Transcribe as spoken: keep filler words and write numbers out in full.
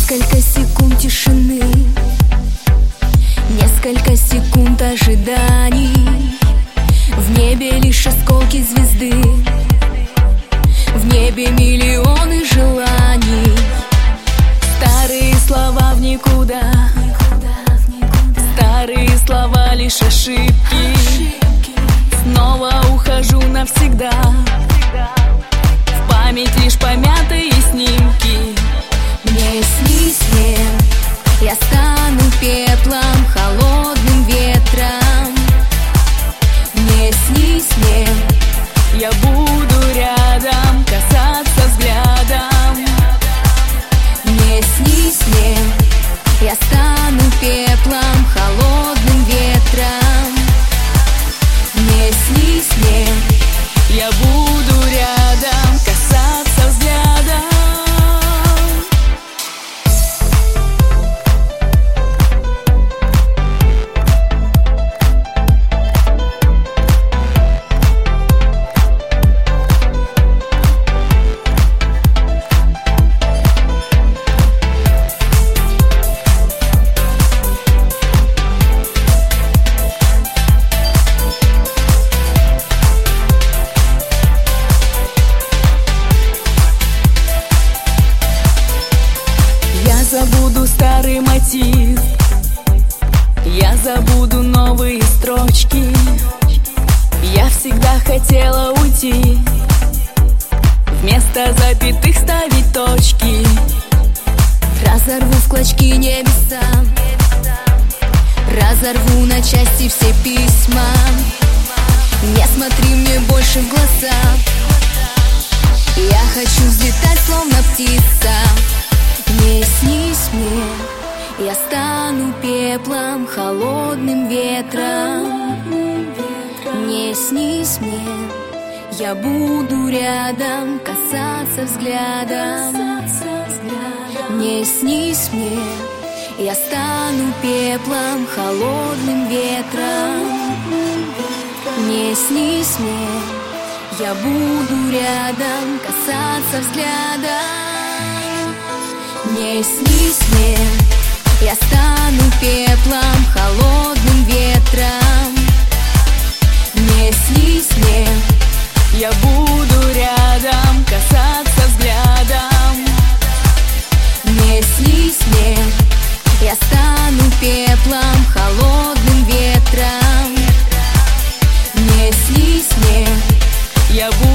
Несколько секунд тишины, несколько секунд ожиданий. В небе лишь осколки звезды, в небе миллионы желаний. Старые слова в никуда, старые слова лишь ошибки. Снова ухожу навсегда, в память лишь помятые снимки. Мне снись мне, я стану пеплом, холодным ветром. Мне снись мне, я буду рядом, касаться взглядом. Мне снись мне, я стану пеплом, холодным ветром. Мне снись мне, я буду рядом, касаться взглядом. Я забуду старый мотив, я забуду новые строчки. Я всегда хотела уйти, вместо запятых ставить точки. Разорву в клочки небеса, разорву на части все письма. Не смотри мне больше в глаза, я хочу взлетать, словно птица. Не снись мне, я стану пеплом, холодным ветром. Не снись мне, я буду рядом, касаться взглядом. Не снись мне, я стану пеплом, холодным ветром. Не снись мне, я буду рядом, касаться взглядом. Не снись мне, я стану пеплом, холодным ветром. Не снись мне, я буду рядом, касаться взглядом. Не снись мне, я стану пеплом, холодным ветром. Не снись мне, я буду